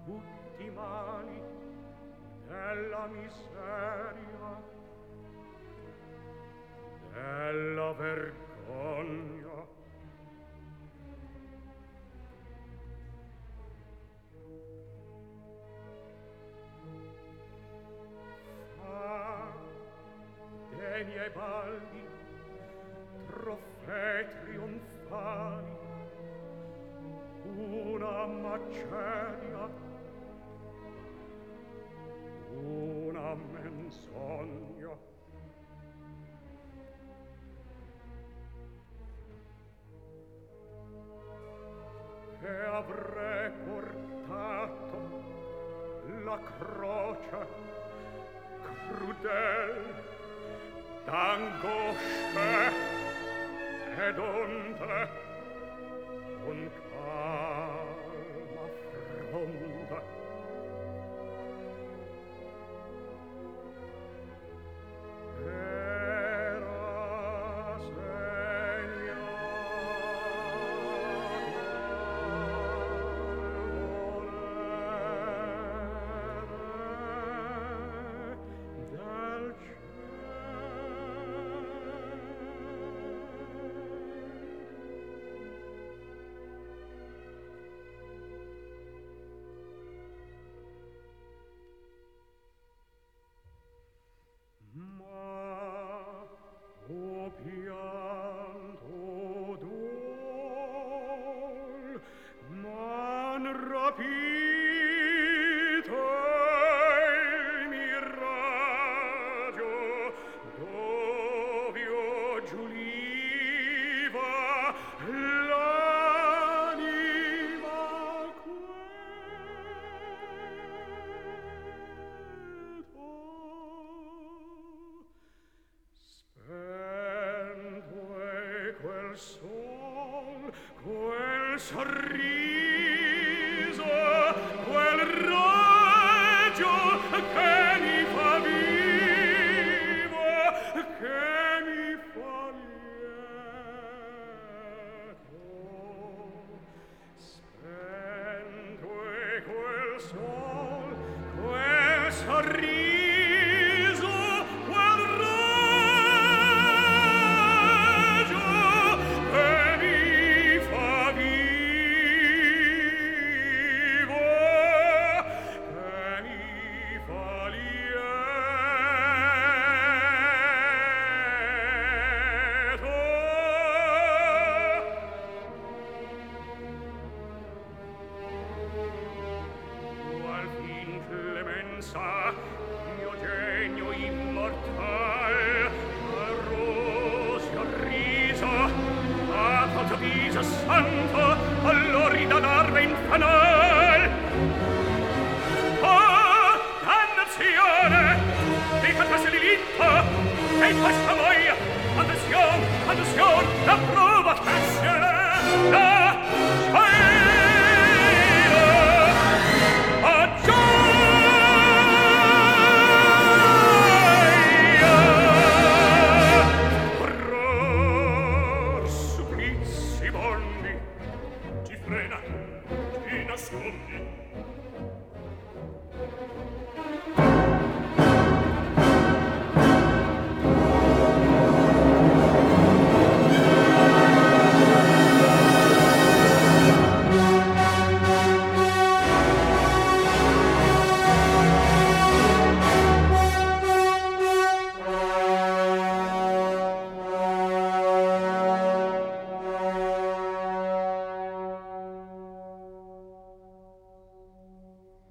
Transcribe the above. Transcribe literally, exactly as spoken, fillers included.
tutti i mali della miseria, della vergogna. Fa dei miei balli trofei trionfali una maceria, una menzogna. E avrei portato la croce crudel d'angosce ed onde con calma fronte. Era pianto dol, m'han rapito il miraggio dov'io giuliva l'anima quel sol, quel sorriso, quel raggio che mi fa vivo, che mi fa lieto. Spento è quel sol, quel sorriso, mio genio immortal, a rosio riso, a fatto viso santo, all'orrida larva infanal. Oh, dannazione! Di catase diritto, e questa voglia, adesione, adesione, la provocazione, la nascondi.